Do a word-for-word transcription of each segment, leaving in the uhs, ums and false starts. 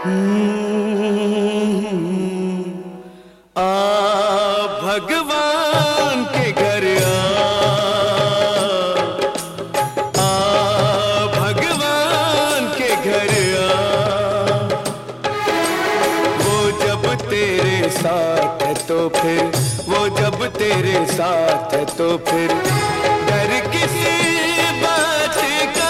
आ भगवान के घर आ, आ भगवान के घर आ। वो जब तेरे साथ है तो फिर, वो जब तेरे साथ है तो फिर डर किसी बात का।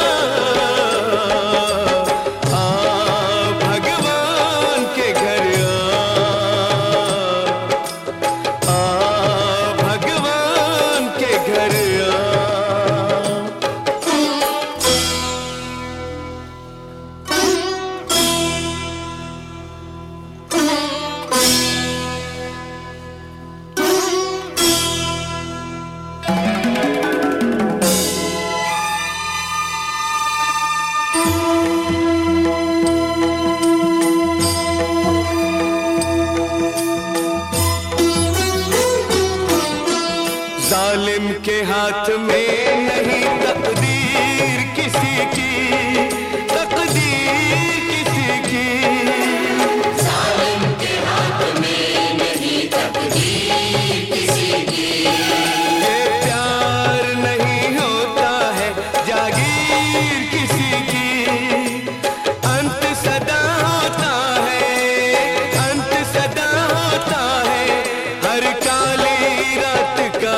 जालिम के हाथ में नहीं तकदीर किसी की, तकदीर किसी की। जालिम के हाथ में नहीं तकदीर किसी की। ये प्यार नहीं होता है जागीर किसी की। अंत सदा होता है, अंत सदा होता है हर काली रात का।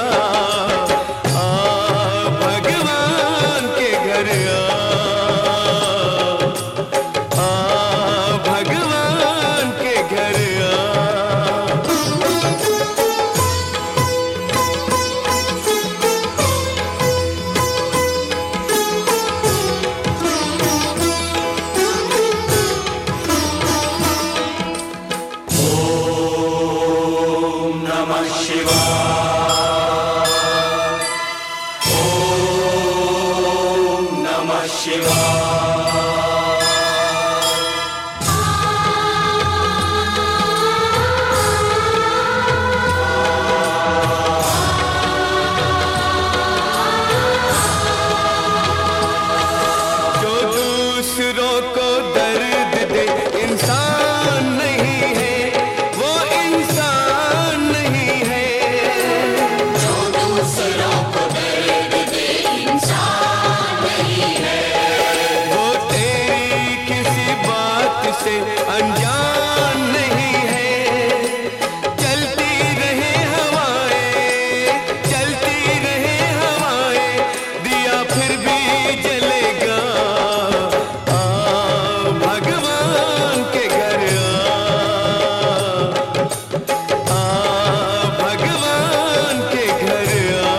जो दूसरों को दर्द दे इंसान नहीं है, वो इंसान नहीं है। जो दूसरों को दर्द दे इंसान नहीं है। वो तेरी किसी बात से अनजान नहीं है। चलती रहे हवाएं, चलती रहे हवाएं, दिया फिर भी जलेगा। आ भगवान के घर आ, आ भगवान के घर आ।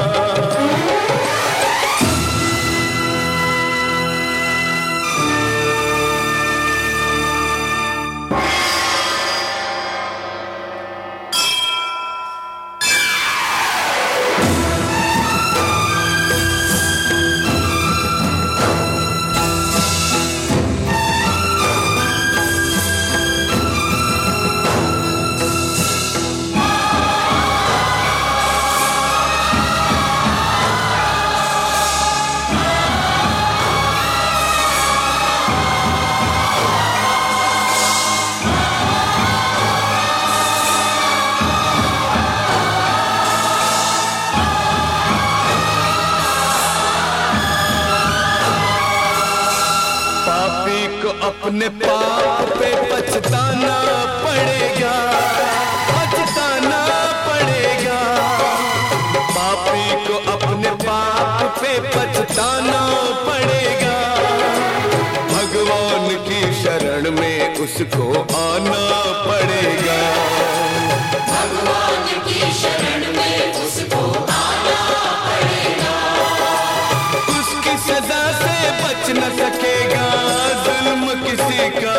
पापी को अपने पाप पे पछताना पड़ेगा, पछताना पड़ेगा। पापी को अपने पाप पे पछताना पड़ेगा। भगवान की शरण में उसको आना पड़ेगा। भगवान की शरण में उसको आना पड़ेगा। उसकी सजा से बच न सकेगा जुल्म किसी का।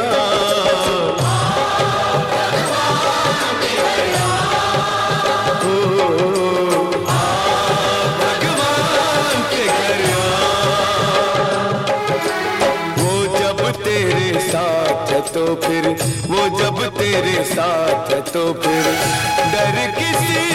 ओ, आ भगवान के घर आ। वो जब तेरे साथ है तो फिर, वो जब तेरे साथ है तो फिर डर किसी